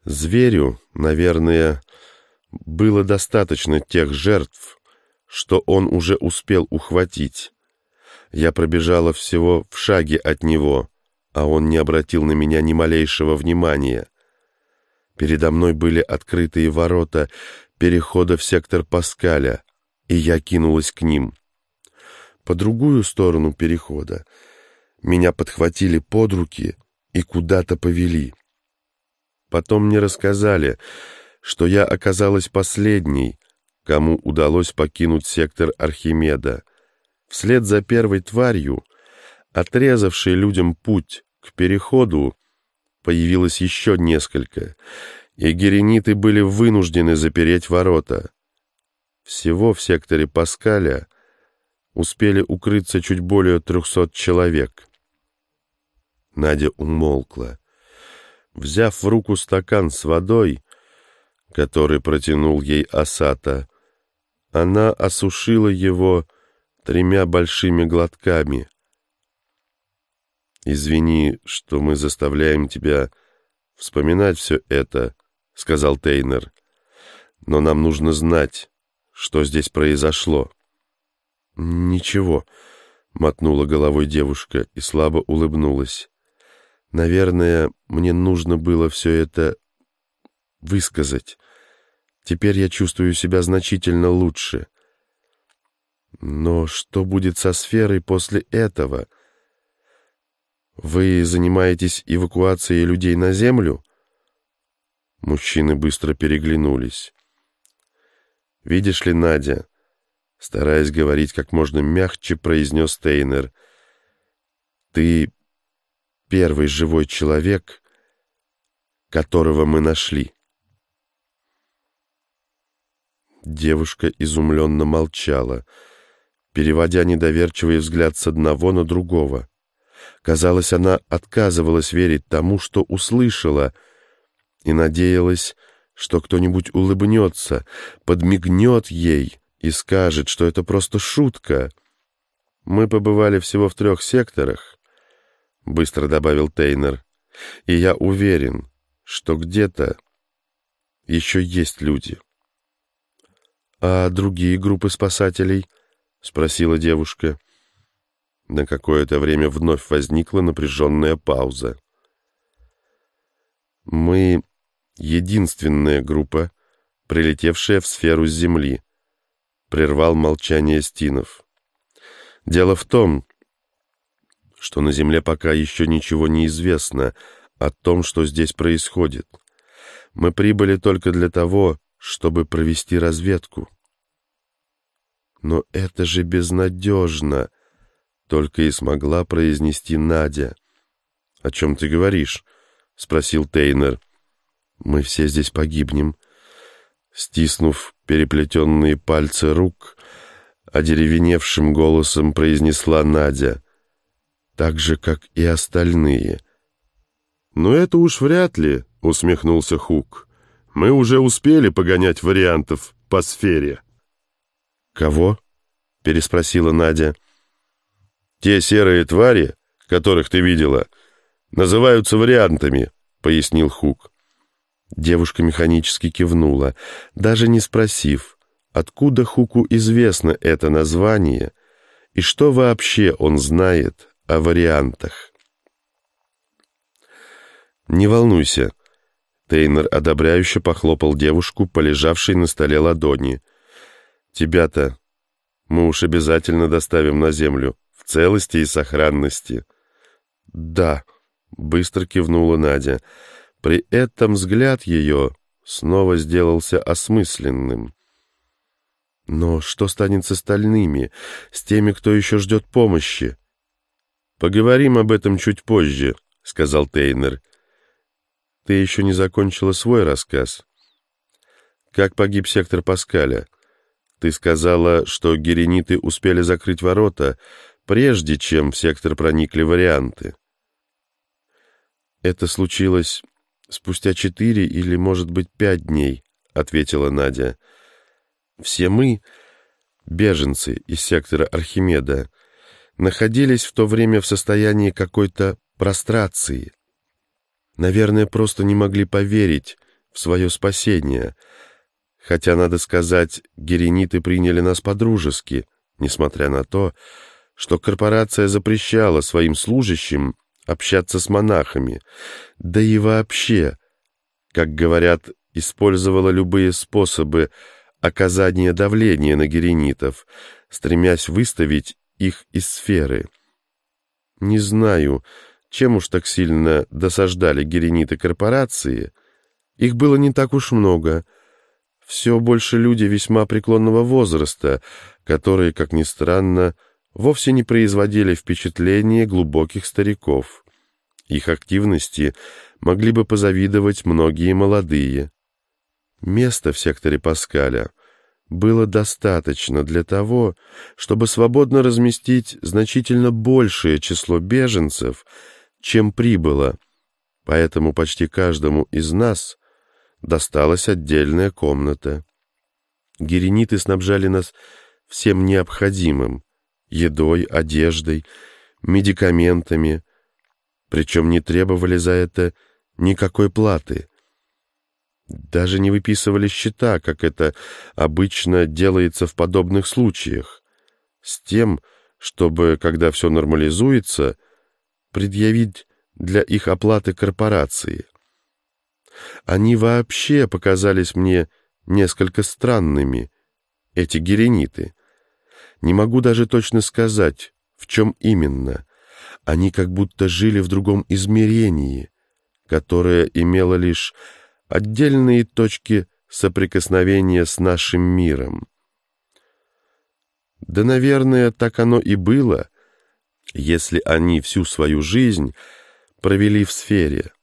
Зверю, наверное, было достаточно тех жертв, что он уже успел ухватить. Я пробежала всего в шаге от него, а он не обратил на меня ни малейшего внимания. Передо мной были открытые ворота перехода в сектор Паскаля, и я кинулась к ним. По другую сторону перехода меня подхватили под руки и куда-то повели. Потом мне рассказали, что я оказалась последней, кому удалось покинуть сектор Архимеда. Вслед за первой тварью, отрезавшей людям путь к переходу, появилось еще несколько, и герениты были вынуждены запереть ворота. Всего в секторе Паскаля успели укрыться чуть более 300 человек. Надя умолкла. Взяв в руку стакан с водой, который протянул ей Асата, она осушила его 3 большими глотками. «Извини, что мы заставляем тебя вспоминать все это», — сказал Тейнер, — «но нам нужно знать, что здесь произошло». «Ничего», — мотнула головой девушка и слабо улыбнулась. «Наверное, мне нужно было все это высказать. Теперь я чувствую себя значительно лучше. Но что будет со сферой после этого? Вы занимаетесь эвакуацией людей на Землю?» Мужчины быстро переглянулись. «Видишь ли, Надя», — стараясь говорить как можно мягче, произнес Тейнер, — «ты первый живой человек, которого мы нашли». Девушка изумленно молчала, переводя недоверчивый взгляд с одного на другого. Казалось, она отказывалась верить тому, что услышала, и надеялась, что кто-нибудь улыбнется, подмигнет ей и скажет, что это просто шутка. «Мы побывали всего в 3 секторах», — быстро добавил Тейнер, — «и я уверен, что где-то еще есть люди». «А другие группы спасателей?» — спросила девушка. На какое-то время вновь возникла напряженная пауза. «Мы единственная группа, прилетевшая в сферу с Земли», — прервал молчание Стинов. «Дело в том, что на Земле пока еще ничего не известно о том, что здесь происходит. Мы прибыли только для того, чтобы провести разведку». «Но это же безнадежно», — только и смогла произнести Надя. «О чем ты говоришь?» — спросил Тейнер. «Мы все здесь погибнем», — стиснув переплетенные пальцы рук, одеревеневшим голосом произнесла Надя. «Так же, как и остальные». «Но это уж вряд ли», — усмехнулся Хук. «Мы уже успели погонять вариантов по сфере». «Кого?» — переспросила Надя. «Те серые твари, которых ты видела, называются вариантами», — пояснил Хук. Девушка механически кивнула, даже не спросив, откуда Хуку известно это название и что вообще он знает о вариантах. «Не волнуйся», — Тейнер одобряюще похлопал девушку по лежавшей на столе ладони. «Тебя-то мы уж обязательно доставим на Землю в целости и сохранности». «Да», — быстро кивнула Надя. При этом взгляд ее снова сделался осмысленным. «Но что станет с остальными, с теми, кто еще ждет помощи?» «Поговорим об этом чуть позже», — сказал Тейнер. «Ты еще не закончила свой рассказ. Как погиб сектор Паскаля? Ты сказала, что герениты успели закрыть ворота, прежде чем в сектор проникли варианты». «Это случилось спустя 4 или, может быть, 5 дней», — ответила Надя. «Все мы, беженцы из сектора Архимеда, находились в то время в состоянии какой-то прострации. Наверное, просто не могли поверить в свое спасение, хотя, надо сказать, герениты приняли нас по-дружески, несмотря на то, что корпорация запрещала своим служащим общаться с монахами, да и вообще, как говорят, использовала любые способы оказания давления на геренитов, стремясь выставить их из сферы. Не знаю, чем уж так сильно досаждали герениты корпорации. Их было не так уж много. Все больше люди весьма преклонного возраста, которые, как ни странно, вовсе не производили впечатления глубоких стариков. Их активности могли бы позавидовать многие молодые. Места в секторе Паскаля было достаточно для того, чтобы свободно разместить значительно большее число беженцев, чем прибыло, поэтому почти каждому из нас досталась отдельная комната. Герениты снабжали нас всем необходимым — едой, одеждой, медикаментами, причем не требовали за это никакой платы. Даже не выписывали счета, как это обычно делается в подобных случаях, с тем, чтобы, когда все нормализуется, предъявить для их оплаты корпорации. Они вообще показались мне несколько странными, эти герениты. Не могу даже точно сказать, в чем именно. Они как будто жили в другом измерении, которое имело лишь отдельные точки соприкосновения с нашим миром. Да, наверное, так оно и было, если они всю свою жизнь провели в сфере.